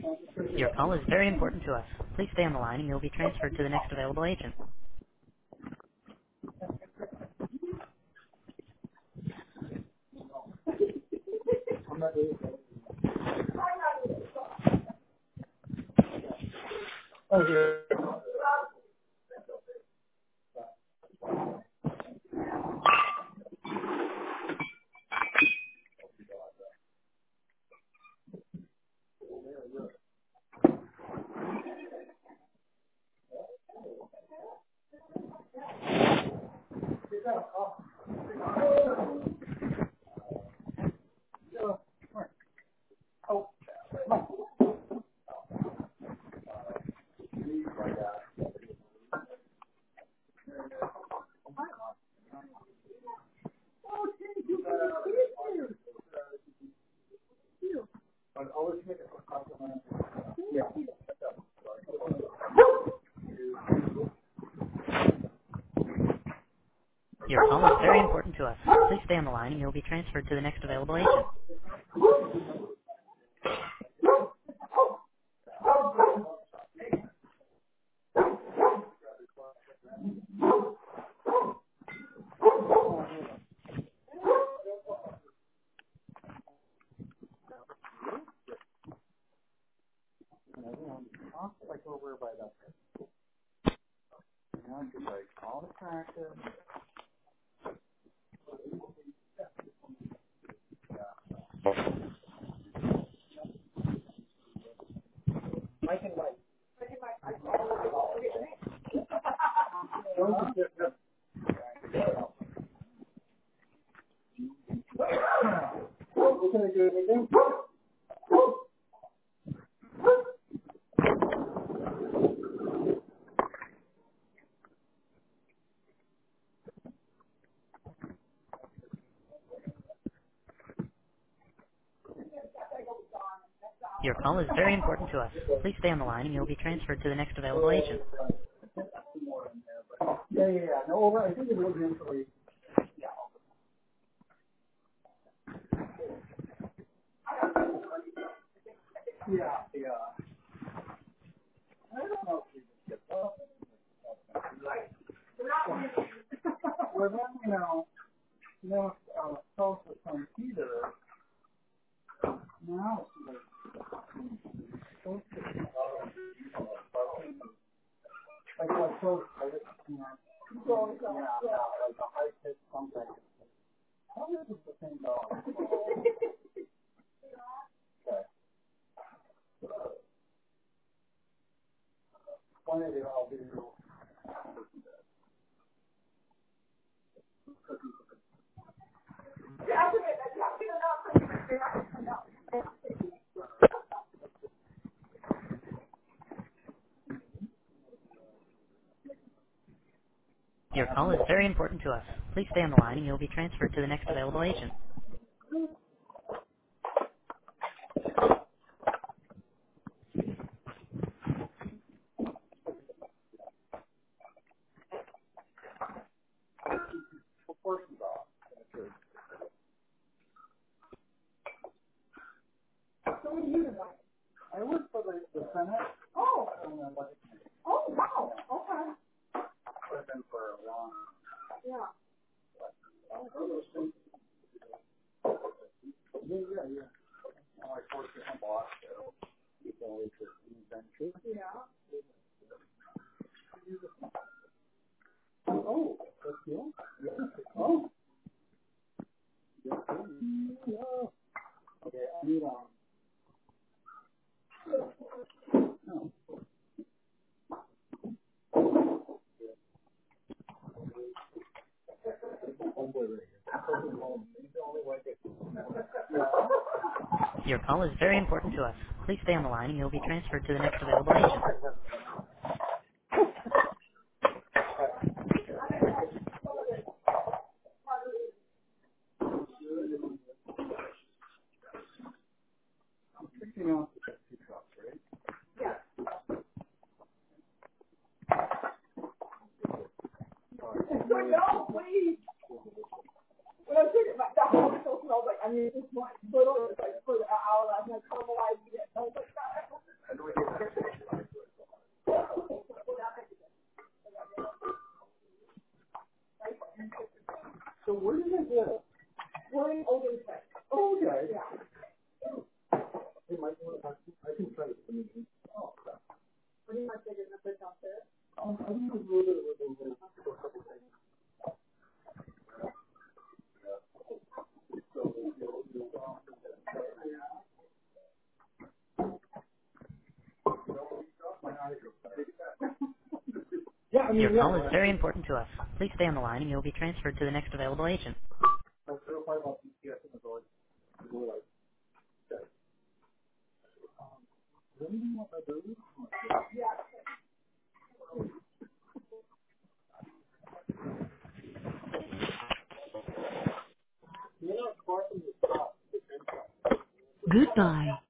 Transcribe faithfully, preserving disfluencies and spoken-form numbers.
Your call is very important to us. Please stay on the line and you'll be transferred to the next available agent. Okay. Your call is very important to us. Please stay on the line and you'll be transferred to the next available agent. Like over by that. You know, she's like, all the practice. Your call is very important to us. Please stay on the line and you'll be transferred to the next available agent. Yeah, yeah, yeah. No, over. I think it was mentally. Yeah, yeah. I don't know if we can get up. Well, then, you know, you know, uh, social from Peter. Now, it's like, like what so I just, you know, yeah, yeah, like a high pitch something. How is this the same dog? One of you, I'll be. Your call is very important to us. Please stay on the line and you'll be transferred to the next available agent. I work for the, the Senate. Oh, And then, like, oh, wow, okay, I've been for a long. yeah. Yeah, yeah, yeah. I'm like working on my boss, so it's always just adventure. Yeah. Oh, that's you? Yeah. Oh. Yeah. Okay, I need um. Homeboy right here. He's the only one that. Your call is very important to us. Please stay on the line and you'll be transferred to the next available agent. You know, two trucks, right? No, please. When I took it, my, that whole still smells like onions. This one little, it's like for the hour last night, caramelizing it. I was like, God. Your mean, yeah, call is when I very first, important to us. Please stay on the line and you'll be transferred to the next available agent. I started talking about B T S and the like, people were like, okay, really, you want that baby? You're not far from the top. Goodbye.